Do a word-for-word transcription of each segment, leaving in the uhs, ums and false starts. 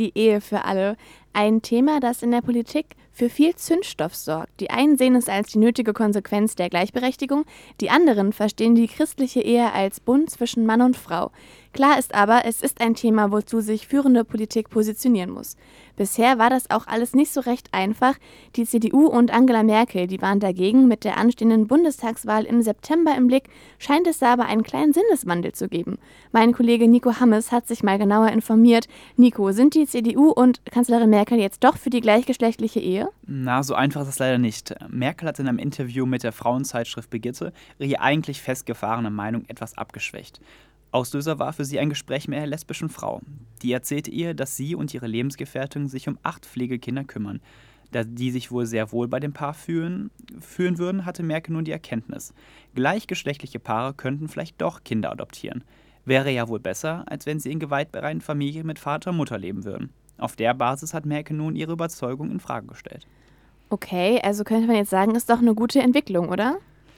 die Ehe für alle. Ein Thema, das in der Politik für viel Zündstoff sorgt. Die einen sehen es als die nötige Konsequenz der Gleichberechtigung, die anderen verstehen die christliche Ehe als Bund zwischen Mann und Frau. Klar ist aber, es ist ein Thema, wozu sich führende Politik positionieren muss. Bisher war das auch alles nicht so recht einfach. Die C D U und Angela Merkel, die waren dagegen. Mit der anstehenden Bundestagswahl im September im Blick scheint es da aber einen kleinen Sinneswandel zu geben. Mein Kollege Nico Hammes hat sich mal genauer informiert. Nico, sind die C D U und Kanzlerin Merkel jetzt doch für die gleichgeschlechtliche Ehe? Na, so einfach ist es leider nicht. Merkel hat in einem Interview mit der Frauenzeitschrift Brigitte ihre eigentlich festgefahrene Meinung etwas abgeschwächt. Auslöser war für sie ein Gespräch mit einer lesbischen Frau. Die erzählte ihr, dass sie und ihre Lebensgefährtin sich um acht Pflegekinder kümmern. Da die sich wohl sehr wohl bei dem Paar fühlen, fühlen würden, hatte Merkel nun die Erkenntnis. Gleichgeschlechtliche Paare könnten vielleicht doch Kinder adoptieren. Wäre ja wohl besser, als wenn sie in gewaltbereiten Familien mit Vater und Mutter leben würden. Auf der Basis hat Merkel nun ihre Überzeugung in Frage gestellt. Okay, also könnte man jetzt sagen, ist doch eine gute Entwicklung, oder?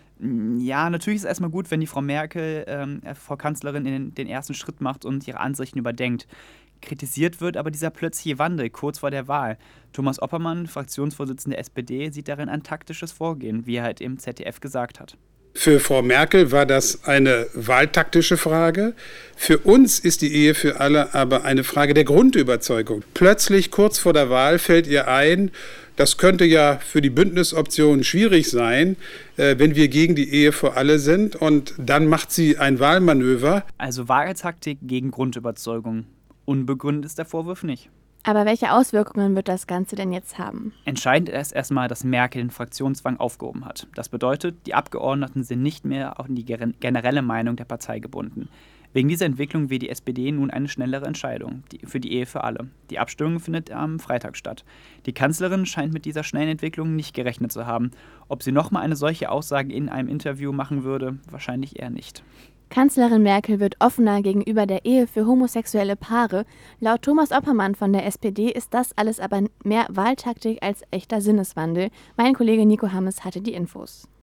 Ja, natürlich ist es erstmal gut, wenn die Frau Merkel, ähm, Frau Kanzlerin, den, den ersten Schritt macht und ihre Ansichten überdenkt. Kritisiert wird aber dieser plötzliche Wandel kurz vor der Wahl. Thomas Oppermann, Fraktionsvorsitzender der S P D, sieht darin ein taktisches Vorgehen, wie er halt im Z D F gesagt hat. Für Frau Merkel war das eine wahltaktische Frage. Für uns ist die Ehe für alle aber eine Frage der Grundüberzeugung. Plötzlich, kurz vor der Wahl, fällt ihr ein, das könnte ja für die Bündnisoption schwierig sein, äh, wenn wir gegen die Ehe für alle sind. Und dann macht sie ein Wahlmanöver. Also Wahltaktik gegen Grundüberzeugung. Unbegründet ist der Vorwurf nicht. Aber welche Auswirkungen wird das Ganze denn jetzt haben? Entscheidend ist erstmal, dass Merkel den Fraktionszwang aufgehoben hat. Das bedeutet, die Abgeordneten sind nicht mehr an die generelle Meinung der Partei gebunden. Wegen dieser Entwicklung will die S P D nun eine schnellere Entscheidung die, für die Ehe für alle. Die Abstimmung findet am Freitag statt. Die Kanzlerin scheint mit dieser schnellen Entwicklung nicht gerechnet zu haben. Ob sie nochmal eine solche Aussage in einem Interview machen würde, wahrscheinlich eher nicht. Kanzlerin Merkel wird offener gegenüber der Ehe für homosexuelle Paare. Laut Thomas Oppermann von der S P D ist das alles aber mehr Wahltaktik als echter Sinneswandel. Mein Kollege Nico Hammes hatte die Infos.